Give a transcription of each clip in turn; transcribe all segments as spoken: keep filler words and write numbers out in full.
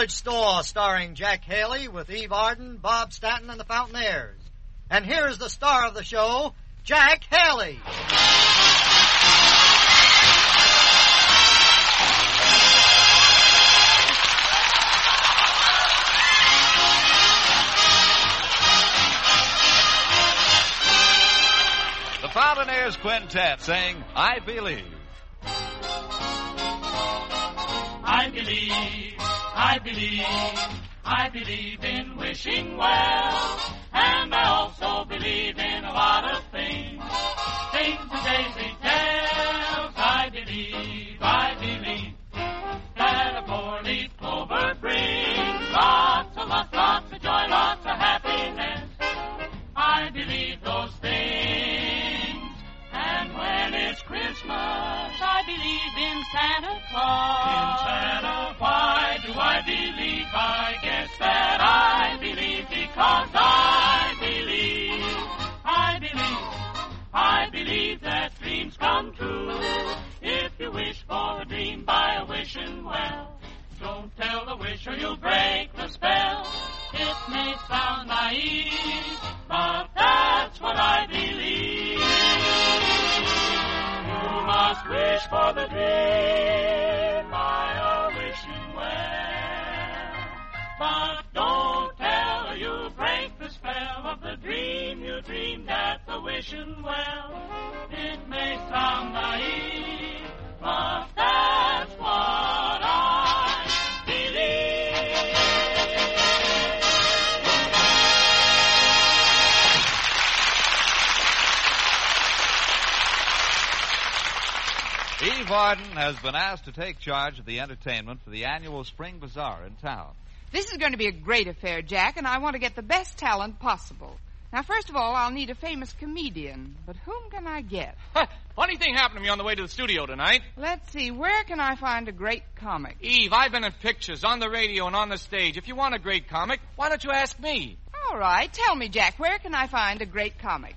Village Store, starring Jack Haley with Eve Arden, Bob Stanton, and the Fountainaires. And here's the star of the show, Jack Haley. The Fountainaires Quintet saying, I Believe. I believe, I believe, I believe in wishing well, and I also believe in a lot of things, things the daisy tells. I believe, I believe, that a four-leaf clover brings lots and lots, lots of joy, lots of happiness. I believe those things, and when it's Christmas, I believe in Santa Claus. In Santa, why do I believe? I guess that I believe because I believe, I believe, I believe that dreams come true. If you wish for a dream by a wishing well, don't tell the wisher you'll break the spell. It may sound naive, but that's what I believe. You must wish for the dream by a wishing well, but don't tell her you'll break the spell of the dream you dreamed at the wishing well. It may sound naive, but that's what I believe. Eve Arden has been asked to take charge of the entertainment for the annual Spring Bazaar in town. This is going to be a great affair, Jack, and I want to get the best talent possible. Now, first of all, I'll need a famous comedian, but whom can I get? Funny thing happened to me on the way to the studio tonight. Let's see, where can I find a great comic? Eve, I've been in pictures, on the radio, and on the stage. If you want a great comic, why don't you ask me? All right, tell me, Jack, where can I find a great comic?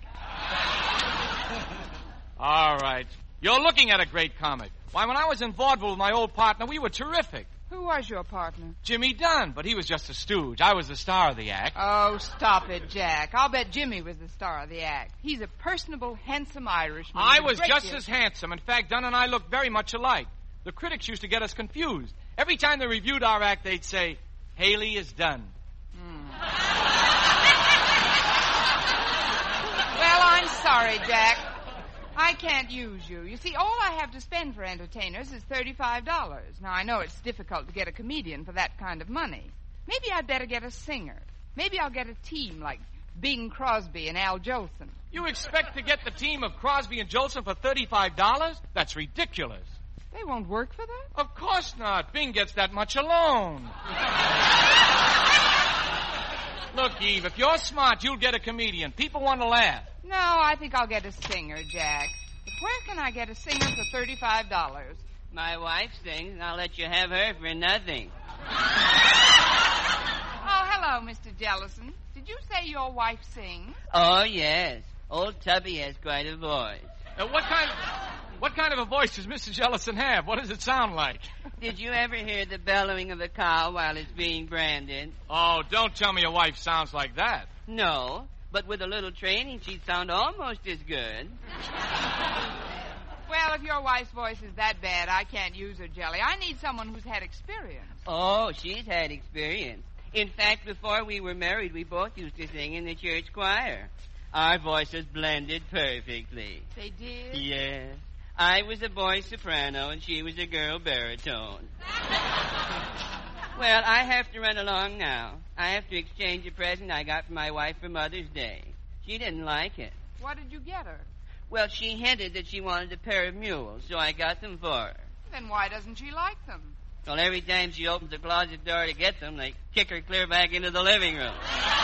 All right. You're looking at a great comic. Why, when I was in vaudeville with my old partner, we were terrific. Who was your partner? Jimmy Dunn, but he was just a stooge. I was the star of the act. Oh, stop it, Jack. I'll bet Jimmy was the star of the act. He's a personable, handsome Irishman. I was Great just deal. as handsome. In fact, Dunn and I looked very much alike. The critics used to get us confused. Every time they reviewed our act, they'd say, Haley is Dunn. Hmm. Well, I'm sorry, Jack. I can't use you. You see, all I have to spend for entertainers is thirty-five dollars. Now, I know it's difficult to get a comedian for that kind of money. Maybe I'd better get a singer. Maybe I'll get a team like Bing Crosby and Al Jolson. You expect to get the team of Crosby and Jolson for thirty-five dollars? That's ridiculous. They won't work for that? Of course not. Bing gets that much alone. Look, Eve, if you're smart, you'll get a comedian. People want to laugh. No, I think I'll get a singer, Jack. But where can I get a singer for thirty-five dollars? My wife sings, and I'll let you have her for nothing. Oh, hello, Mister Jellison. Did you say your wife sings? Oh, yes. Old Tubby has quite a voice. Uh, what kind what kind of a voice does Missus Jellison have? What does it sound like? Did you ever hear the bellowing of a cow while it's being branded? Oh, don't tell me your wife sounds like that. No, but with a little training, she'd sound almost as good. Well, if your wife's voice is that bad, I can't use her, Jelly. I need someone who's had experience. Oh, she's had experience. In fact, before we were married, we both used to sing in the church choir. Our voices blended perfectly. They did? Yes. I was a boy soprano, and she was a girl baritone. Well, I have to run along now. I have to exchange a present I got for my wife for Mother's Day. She didn't like it. What did you get her? Well, she hinted that she wanted a pair of mules, so I got them for her. Then why doesn't she like them? Well, every time she opens the closet door to get them, they kick her clear back into the living room.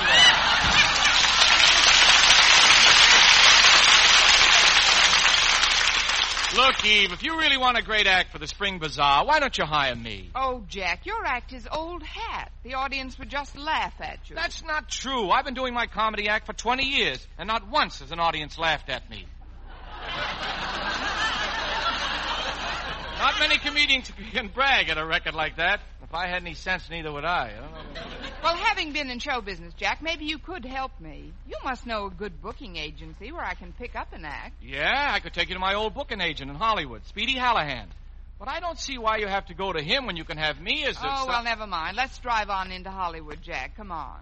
Look, Eve, if you really want a great act for the Spring Bazaar, why don't you hire me? Oh, Jack, your act is old hat. The audience would just laugh at you. That's not true. I've been doing my comedy act for twenty years, and not once has an audience laughed at me. Not many comedians can brag at a record like that. If I had any sense, neither would I. I don't know. Well, having been in show business, Jack, maybe you could help me. You must know a good booking agency where I can pick up an act. Yeah, I could take you to my old booking agent in Hollywood, Speedy Hallahan. But I don't see why you have to go to him when you can have me as the... Oh, well, never mind. Let's drive on into Hollywood, Jack. Come on.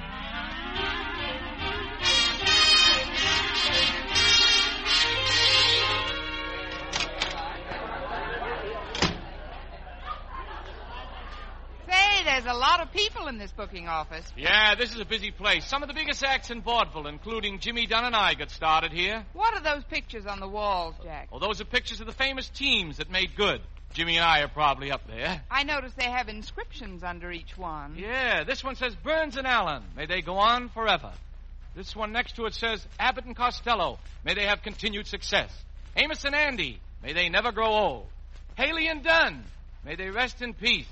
Say, there's a lot of people in this booking office. Yeah, this is a busy place. Some of the biggest acts in vaudeville, including Jimmy Dunn and I, got started here. What are those pictures on the walls, Jack? Well, those are pictures of the famous teams that made good. Jimmy and I are probably up there. I notice they have inscriptions under each one. Yeah, this one says Burns and Allen. May they go on forever. This one next to it says Abbott and Costello. May they have continued success. Amos and Andy. May they never grow old. Haley and Dunn. May they rest in peace.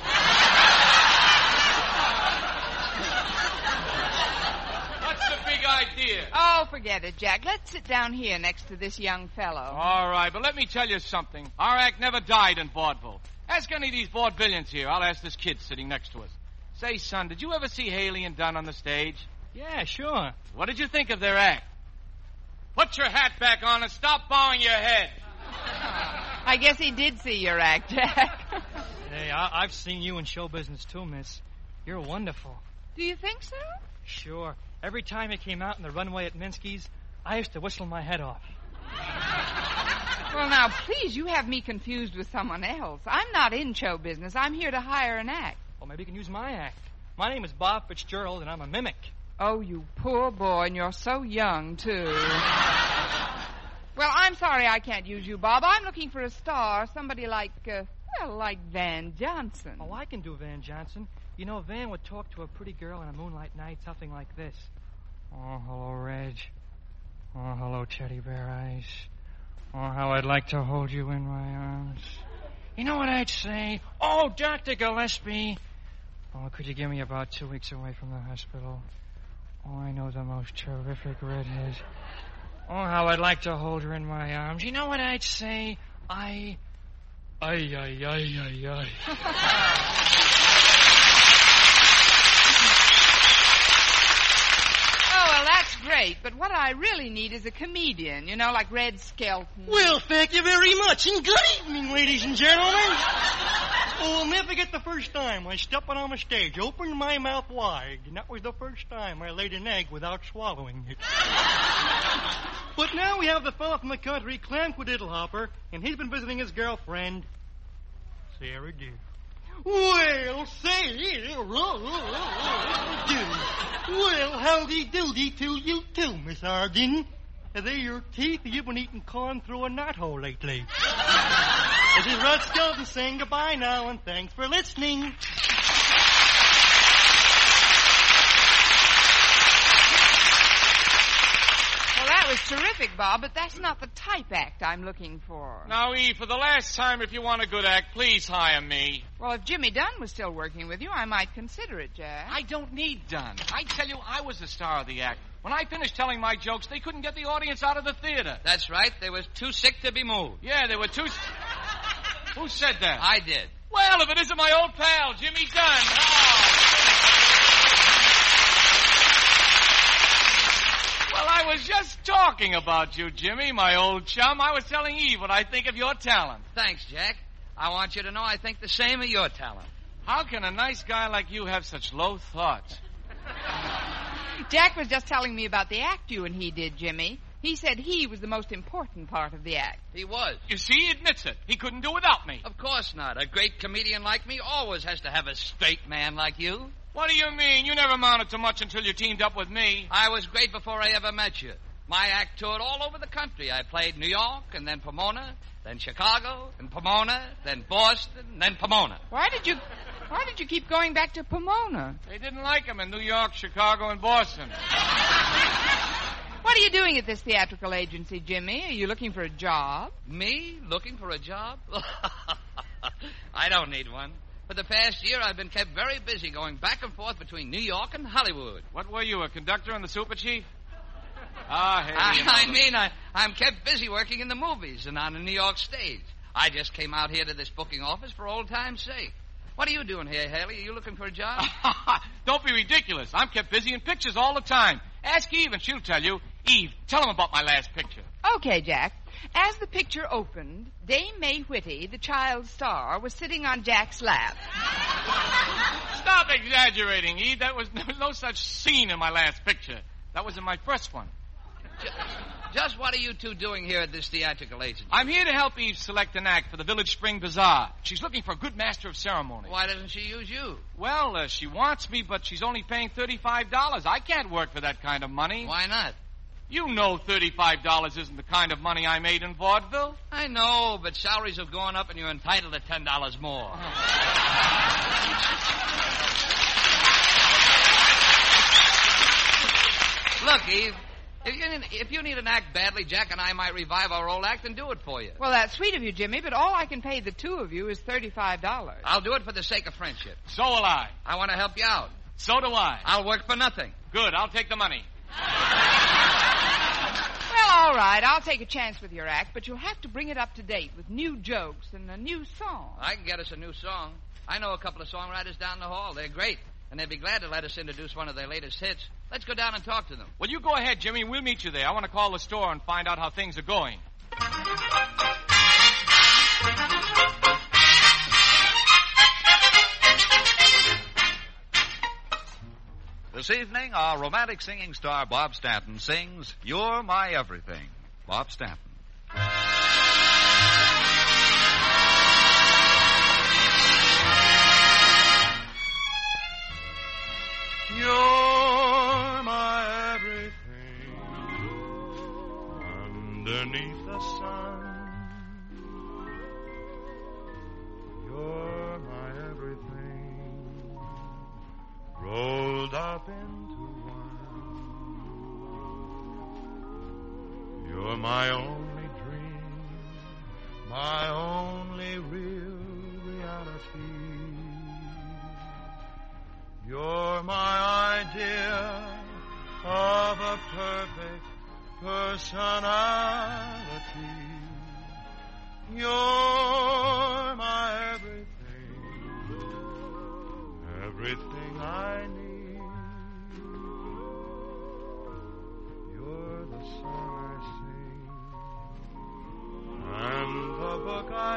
What's the big idea? Oh, forget it, Jack. Let's sit down here next to this young fellow. All right, but let me tell you something. Our act never died in vaudeville. Ask any of these vaudevillians here. I'll ask this kid sitting next to us. Say, son, did you ever see Haley and Dunn on the stage? Yeah, sure. What did you think of their act? Put your hat back on and stop bowing your head. I guess he did see your act, Jack. Hey, I- I've seen you in show business too, miss. You're wonderful. Do you think so? Sure. Every time you came out in the runway at Minsky's, I used to whistle my head off. Well, now, please, you have me confused with someone else. I'm not in show business. I'm here to hire an act. Well, maybe you can use my act. My name is Bob Fitzgerald, and I'm a mimic. Oh, you poor boy, and you're so young, too. Well, I'm sorry I can't use you, Bob. I'm looking for a star, somebody like, uh, well, like Van Johnson. Oh, I can do Van Johnson. You know, Van would talk to a pretty girl on a moonlight night, something like this. Oh, hello, Reg. Oh, hello, teddy bear eyes. Oh, how I'd like to hold you in my arms. You know what I'd say? Oh, Doctor Gillespie. Oh, could you give me about two weeks away from the hospital? Oh, I know the most terrific redhead. Oh, how I'd like to hold her in my arms. You know what I'd say? I... Ay, ay, ay, ay, ay. Oh, well, that's great, but what I really need is a comedian, you know, like Red Skelton. Well, thank you very much, and good evening, ladies and gentlemen. Oh, I'll never forget the first time I stepped on the stage, opened my mouth wide, and that was the first time I laid an egg without swallowing it. But now we have the fellow from the country, Clem Quiddle-Hopper, and he's been visiting his girlfriend, Sarah Dew. Well, say, well, howdy doody to you too, Miss Arden. Are they your teeth? You've been eating corn through a knothole lately. This is Rod Skelton saying goodbye now, and thanks for listening. Well, that was terrific, Bob, but that's not the type act I'm looking for. Now, Eve, for the last time, if you want a good act, please hire me. Well, if Jimmy Dunn was still working with you, I might consider it, Jack. I don't need Dunn. I tell you, I was the star of the act. When I finished telling my jokes, they couldn't get the audience out of the theater. That's right. They was too sick to be moved. Yeah, they were too... Who said that? I did. Well, if it isn't my old pal, Jimmy Dunn. Oh. Well, I was just talking about you, Jimmy, my old chum. I was telling Eve what I think of your talent. Thanks, Jack. I want you to know I think the same of your talent. How can a nice guy like you have such low thoughts? Jack was just telling me about the act you and he did, Jimmy. He said he was the most important part of the act. He was. You see, he admits it. He couldn't do without me. Of course not. A great comedian like me always has to have a straight man like you. What do you mean? You never amounted to much until you teamed up with me. I was great before I ever met you. My act toured all over the country. I played New York, and then Pomona, then Chicago, and Pomona, then Boston, then Pomona. Why did you... Why did you keep going back to Pomona? They didn't like him in New York, Chicago, and Boston. What are you doing at this theatrical agency, Jimmy? Are you looking for a job? Me? Looking for a job? I don't need one. For the past year, I've been kept very busy going back and forth between New York and Hollywood. What were you, a conductor on the Super Chief? Ah, hey. I, I mean, I, I'm kept busy working in the movies and on the New York stage. I just came out here to this booking office for old time's sake. What are you doing here, Haley? Are you looking for a job? Don't be ridiculous. I'm kept busy in pictures all the time. Ask Eve and she'll tell you. Eve, tell them about my last picture. Okay, Jack. As the picture opened, Dame May Whitty, the child star, was sitting on Jack's lap. Stop exaggerating, Eve. That was no, no such scene in my last picture. That was in my first one. Just what are you two doing here at this theatrical agency? I'm here to help Eve select an act for the Village Spring Bazaar. She's looking for a good master of ceremony. Why doesn't she use you? Well, uh, she wants me, but she's only paying thirty-five dollars. I can't work for that kind of money. Why not? You know thirty-five dollars isn't the kind of money I made in vaudeville. I know, but salaries have gone up and you're entitled to ten dollars more. Look, Eve, if you, if you need an act badly, Jack and I might revive our old act and do it for you. Well, that's sweet of you, Jimmy, but all I can pay the two of you is thirty-five dollars. I'll do it for the sake of friendship. So will I. I want to help you out. So do I. I'll work for nothing. Good, I'll take the money. Well, all right, I'll take a chance with your act, but you'll have to bring it up to date with new jokes and a new song. I can get us a new song. I know a couple of songwriters down the hall. They're great, and they'd be glad to let us introduce one of their latest hits. Let's go down and talk to them. Well, you go ahead, Jimmy. We'll meet you there. I want to call the store and find out how things are going. This evening, our romantic singing star Bob Stanton sings You're My Everything. Bob Stanton. You're my everything underneath the sun. You're my everything rolled up into one. You're my only dream, my only real reality. You're my idea of a perfect personality. You're my everything, everything I need. You're the song I sing and the book I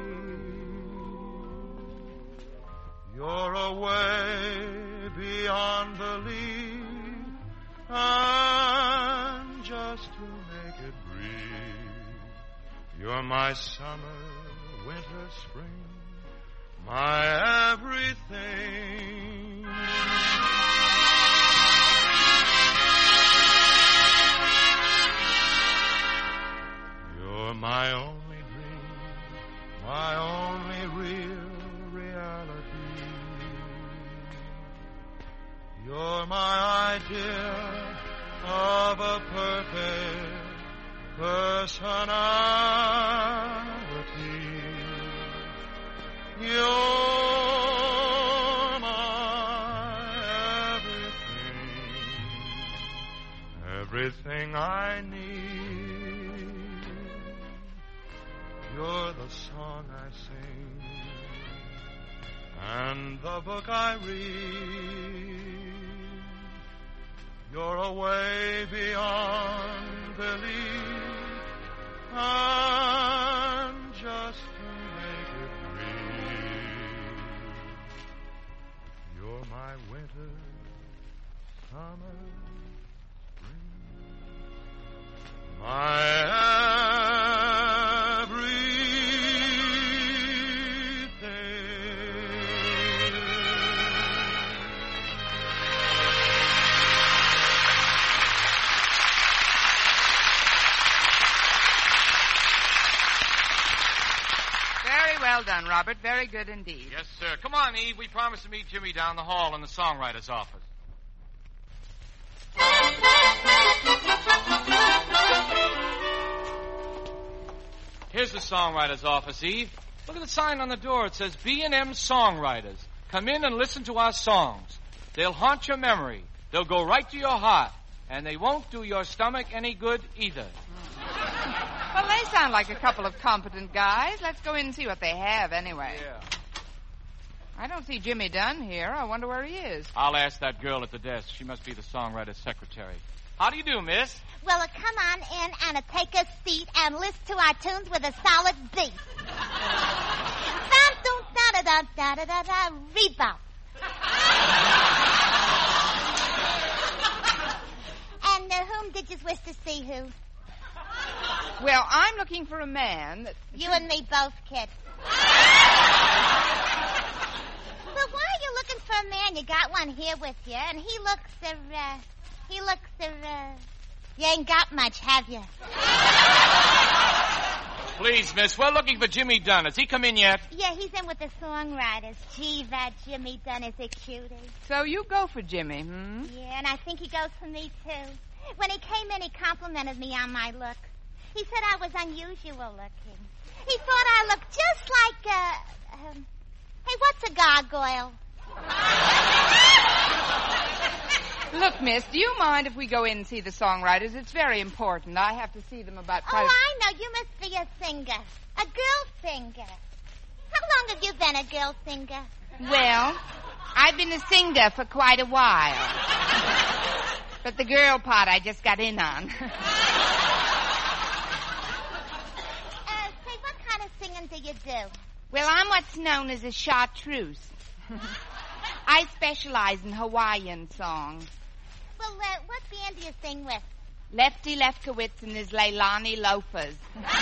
read. You're away beyond belief, and just to make it brief, you're my summer, winter, spring, my everything. You're my only dream, my only real reality. You're my idea of a perfect personality. You're my everything, everything I need. You're the song I sing and the book I read. You're away beyond belief, and just to make it brief, you're my winter, summer, spring, my Well done, Robert. Very good indeed. Yes, sir. Come on, Eve. We promised to meet Jimmy down the hall in the songwriter's office. Here's the songwriter's office, Eve. Look at the sign on the door. It says B and M Songwriters. Come in and listen to our songs. They'll haunt your memory. They'll go right to your heart. And they won't do your stomach any good either. Well, they sound like a couple of competent guys. Let's go in and see what they have, anyway. Yeah. I don't see Jimmy Dunn here. I wonder where he is. I'll ask that girl at the desk. She must be the songwriter's secretary. How do you do, miss? Well, uh, come on in and uh, take a seat and listen to our tunes with a solid beat. Da-da-da-da-da-da-da-da, rebop. And uh, whom did you wish to see who? Well, I'm looking for a man that... You and me both, kid. Well, why are you looking for a man? You got one here with you, and he looks, uh, uh he looks, uh, uh, you ain't got much, have you? Please, miss, we're looking for Jimmy Dunn. Has he come in yet? Yeah, he's in with the songwriters. Gee, that Jimmy Dunn is a cutie. So you go for Jimmy, hmm? Yeah, and I think he goes for me, too. When he came in, he complimented me on my look. He said I was unusual looking. He thought I looked just like, uh, um, hey, what's a gargoyle? Look, miss, do you mind if we go in and see the songwriters? It's very important. I have to see them about... Oh, I know. You must be a singer. A girl singer. How long have you been a girl singer? Well, I've been a singer for quite a while. But the girl part I just got in on. uh, say, what kind of singing do you do? Well, I'm what's known as a chartreuse. I specialize in Hawaiian songs. Well, uh, what band do you sing with? Lefty Lefkowitz and his Leilani Loafers.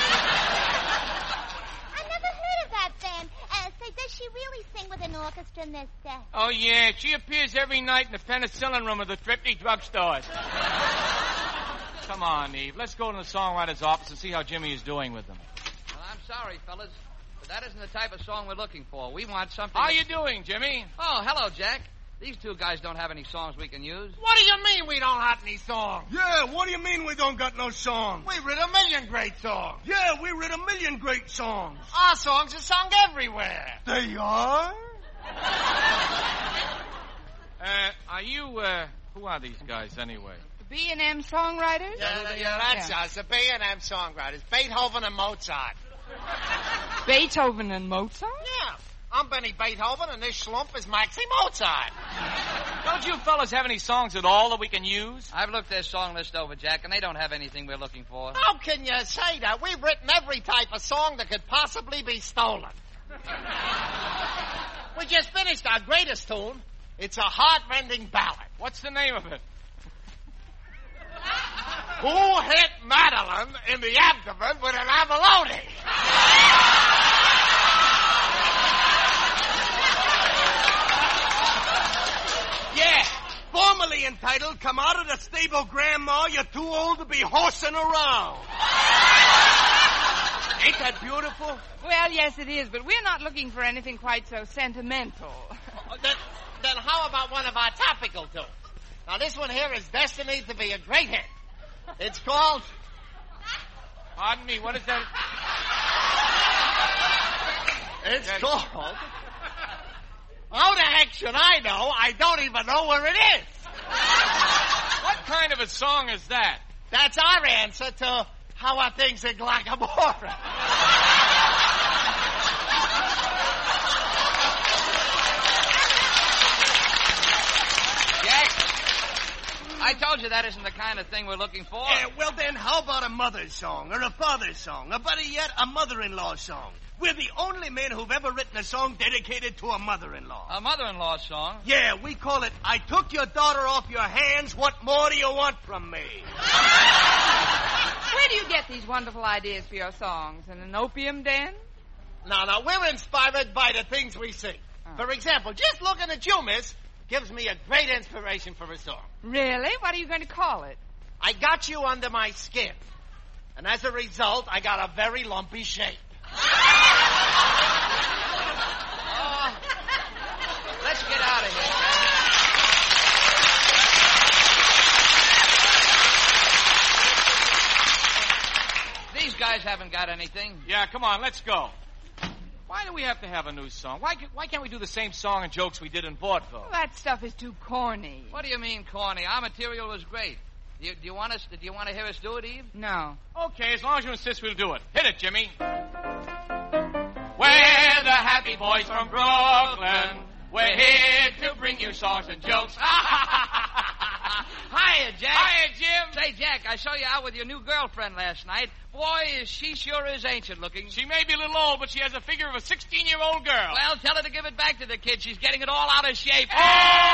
I never heard of that band. Uh, say, does she really sing with an orchestra, mister? Oh, yeah. She appears every night in the penicillin room of the thrifty drugstores. Come on, Eve. Let's go to the songwriter's office and see how Jimmy is doing with them. Well, I'm sorry, fellas, but that isn't the type of song we're looking for. We want something... How you doing, Jimmy? Oh, hello, Jack. These two guys don't have any songs we can use. What do you mean we don't have any songs? Yeah, what do you mean we don't got no songs? We writ a million great songs. Yeah, we writ a million great songs. Our songs are sung everywhere. They are? uh, are you, uh, who are these guys anyway? The B and M songwriters? Yeah, yeah, that's yeah. us, the B and M songwriters. Beethoven and Mozart. Beethoven and Mozart? Yeah. I'm Benny Beethoven, and this schlump is Maxie Mozart. Don't you fellas have any songs at all that we can use? I've looked their song list over, Jack, and they don't have anything we're looking for. How can you say that? We've written every type of song that could possibly be stolen. We just finished our greatest tune. It's a heart-rending ballad. What's the name of it? Who hit Madeline in the abdomen with an abalone? Yeah, formerly entitled, Come Out of the Stable, Grandma, You're Too Old to Be Horsing Around. Ain't that beautiful? Well, yes, it is, but we're not looking for anything quite so sentimental. Oh, then, then how about one of our topical tunes? Now, this one here is destined to be a great hit. It's called... Pardon me, what is that? It's That- called... How the heck should I know? I don't even know where it is. What kind of a song is that? That's our answer to How Are Things in Glackamora. Jack, I told you that isn't the kind of thing we're looking for. Yeah, well then, how about a mother's song, or a father's song, or better yet, a mother-in-law song? We're the only men who've ever written a song dedicated to a mother-in-law. A mother-in-law song? Yeah, we call it, I Took Your Daughter Off Your Hands, What More Do You Want From Me? Where do you get these wonderful ideas for your songs? In an opium den? No, no, we're inspired by the things we see. Oh. For example, just looking at you, miss, gives me a great inspiration for a song. Really? What are you going to call it? I got you under my skin. And as a result, I got a very lumpy shape. Oh, let's get out of here. These guys haven't got anything. Yeah, come on, let's go. Why do we have to have a new song? Why, why can't we do the same song and jokes we did in vaudeville? Well, that stuff is too corny. What do you mean, corny? Our material was great. Do you, do you want us? Do you want to hear us do it, Eve? No. Okay, as long as you insist, we'll do it. Hit it, Jimmy. We're the happy boys from Brooklyn. We're here to bring you songs and jokes. Hiya, Jack. Hiya, Jim. Say, Jack, I saw you out with your new girlfriend last night. Boy, is she sure is ancient looking. She may be a little old, but she has a figure of a sixteen-year-old girl. Well, tell her to give it back to the kid. She's getting it all out of shape. Oh!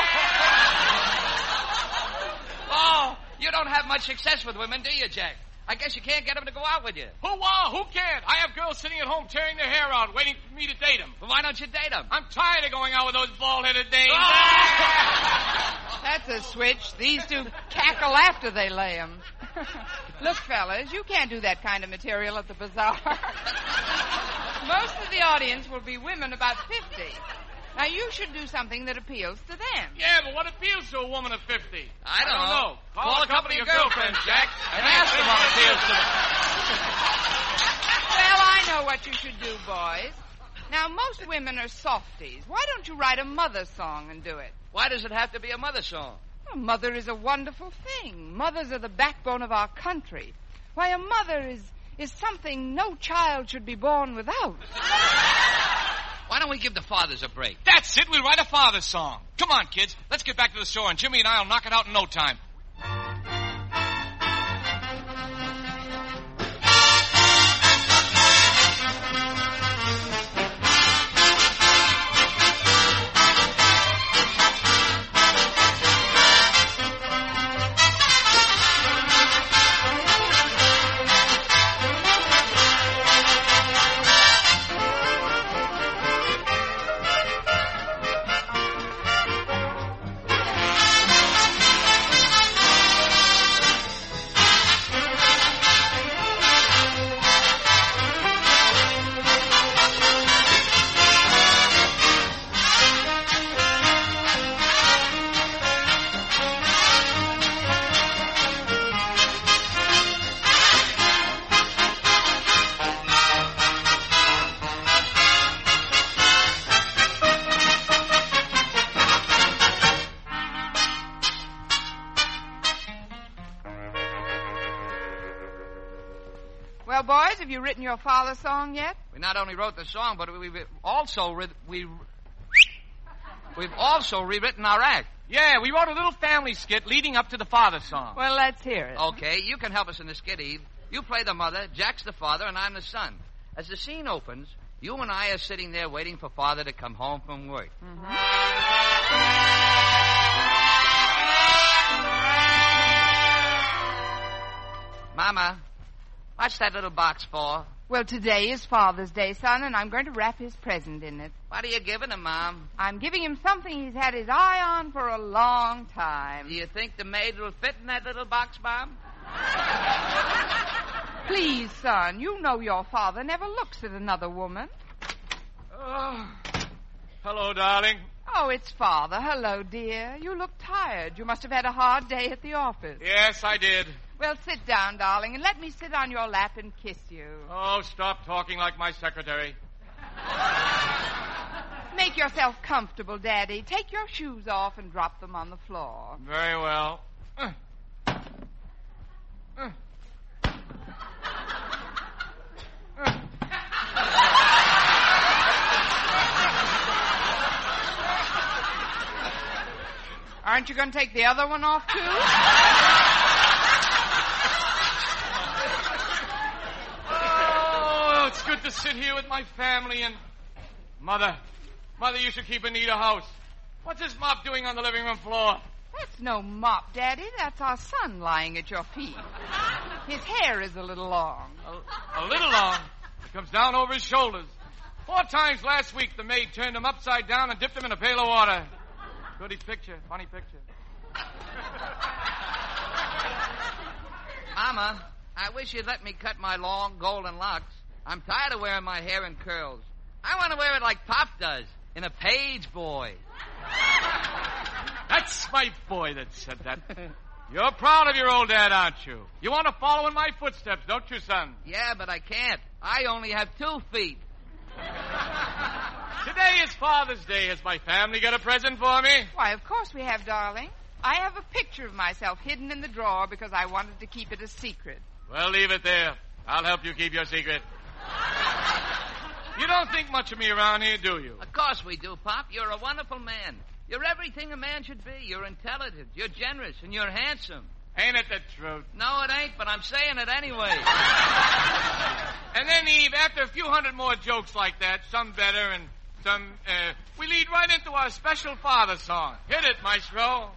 Oh, you don't have much success with women, do you, Jack? I guess you can't get them to go out with you. Who uh, Who can't? I have girls sitting at home tearing their hair out, waiting for me to date them. Well, why don't you date them? I'm tired of going out with those bald-headed dames. That's a switch. These two cackle after they lay 'em. Look, fellas, you can't do that kind of material at the bazaar. Most of the audience will be women about fifty. Now, you should do something that appeals to them. Yeah, but what appeals to a woman of fifty? I don't, I don't know. know. Call, Call a couple of your girlfriends, Jack, and ask them what appeals to them. Well, I know what you should do, boys. Now, most women are softies. Why don't you write a mother song and do it? Why does it have to be a mother song? A mother is a wonderful thing. Mothers are the backbone of our country. Why, a mother is, is something no child should be born without. Why don't we give the fathers a break? That's it. We'll write a father's song. Come on, kids. Let's get back to the store, and Jimmy and I will knock it out in no time. Well, boys, have you written your father's song yet? We not only wrote the song, but we've also re- we we've also rewritten our act. Yeah, we wrote a little family skit leading up to the father's song. Well, let's hear it. Okay, you can help us in the skit, Eve. You play the mother, Jack's the father, and I'm the son. As the scene opens, you and I are sitting there waiting for father to come home from work. Mm-hmm. Mama, what's that little box for? Well, today is Father's Day, son, and I'm going to wrap his present in it. What are you giving him, Mom? I'm giving him something he's had his eye on for a long time. Do you think the maid will fit in that little box, Mom? Please, son, you know your father never looks at another woman. Oh. Hello, darling. Oh, it's Father. Hello, dear. You look tired. You must have had a hard day at the office. Yes, I did. Well, sit down, darling, and let me sit on your lap and kiss you. Oh, stop talking like my secretary. Make yourself comfortable, Daddy. Take your shoes off and drop them on the floor. Very well. Uh. Uh. Uh. Aren't you going to take the other one off, too? Oh, it's good to sit here with my family and... Mother, Mother, you should keep Anita house. What's this mop doing on the living room floor? That's no mop, Daddy. That's our son lying at your feet. His hair is a little long. A, a little long? It comes down over his shoulders. Four times last week, the maid turned him upside down and dipped him in a pail of water. Goody picture. Funny picture. Mama, I wish you'd let me cut my long golden locks. I'm tired of wearing my hair in curls. I want to wear it like Pop does, in a page boy. That's my boy that said that. You're proud of your old dad, aren't you? You want to follow in my footsteps, don't you, son? Yeah, but I can't. I only have two feet. Today is Father's Day. Has my family got a present for me? Why, of course we have, darling. I have a picture of myself hidden in the drawer because I wanted to keep it a secret. Well, leave it there. I'll help you keep your secret. You don't think much of me around here, do you? Of course we do, Pop. You're a wonderful man. You're everything a man should be. You're intelligent, you're generous, and you're handsome. Ain't it the truth? No, it ain't, but I'm saying it anyway. And then, Eve, after a few hundred more jokes like that, some better and some, uh, we lead right into our special father song. Hit it, maestro.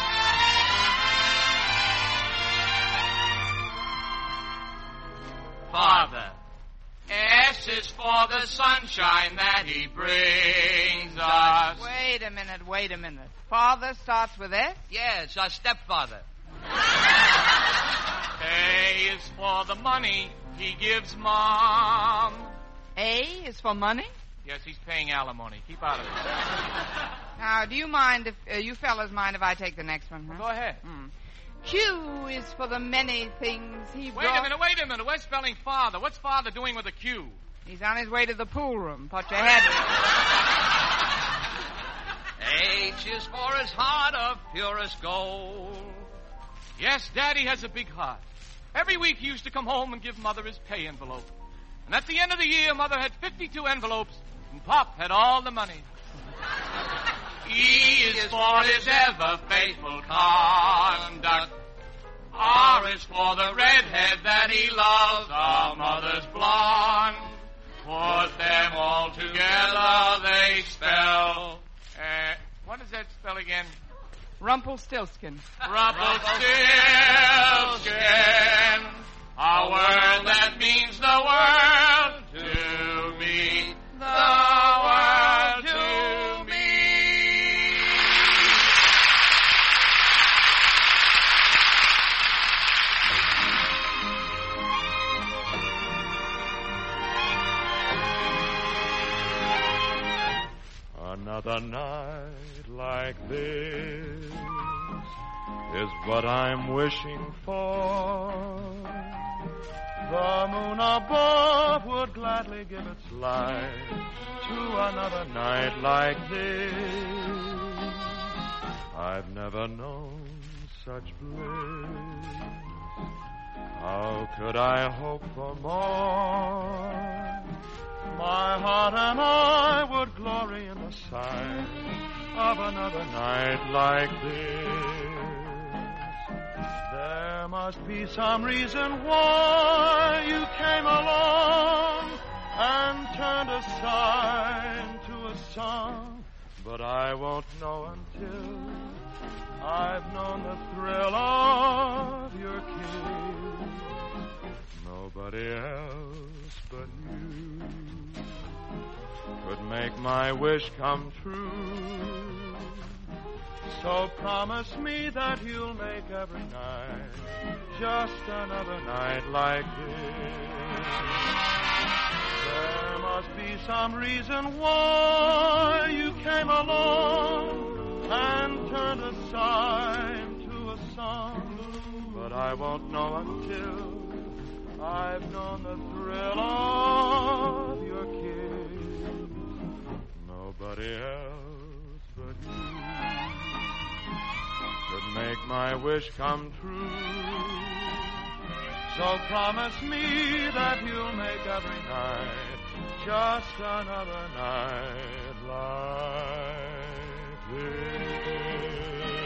Father. S is for the sunshine that he brings us. Wait a minute, wait a minute. Father starts with S? Yeah, it's our stepfather. A is for the money he gives Mom. A is for money? Yes, he's paying alimony. Keep out of it. Now, do you mind if, uh, you fellas mind if I take the next one, huh? Go ahead. Hmm. Q is for the many things he Wait brought... a minute, wait a minute. We're spelling father. What's father doing with a Q? He's on his way to the pool room. Put your head... H is for his heart of purest gold. Yes, Daddy has a big heart. Every week he used to come home and give Mother his pay envelope. And at the end of the year, Mother had fifty-two envelopes, and Pop had all the money. E is for his ever faithful conduct. R is for the redhead that he loves, our mother's blonde. Put them all together, they spell... Uh, what does that spell again? Rumpelstiltskin. Rumpelstiltskin. A word that means the world to me. The world to me. Another night like this is what I'm wishing for. The moon above would gladly give its light to another night like this. I've never known such bliss. How could I hope for more? My heart and I would glory in the sight of another night like this. There must be some reason why you came along and turned a sign to a song, but I won't know until I've known the thrill of your kiss. Nobody else but you could make my wish come true. So promise me that you'll make every night just another night like this. There must be some reason why you came along and turned a sign to a song, but I won't know until I've known the thrill of your kiss. Nobody else but you could make my wish come true. So promise me that you'll make every night just another night like this.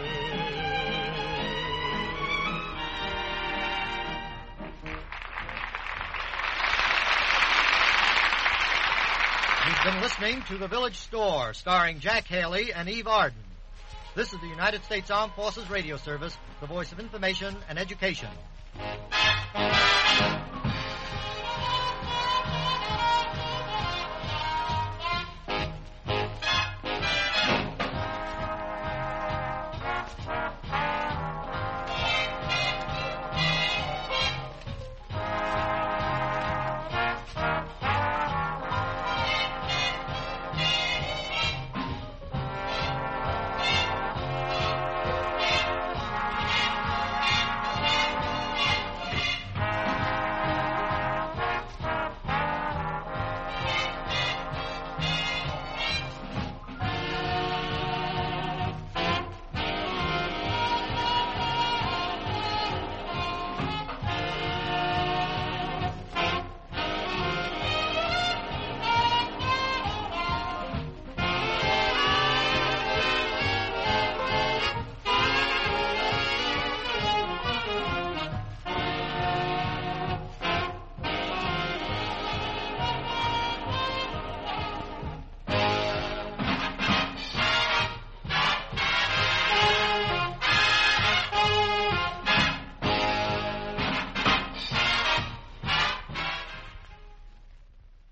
You've been listening to The Village Store, starring Jack Haley and Eve Arden. This is the United States Armed Forces Radio Service, the voice of information and education.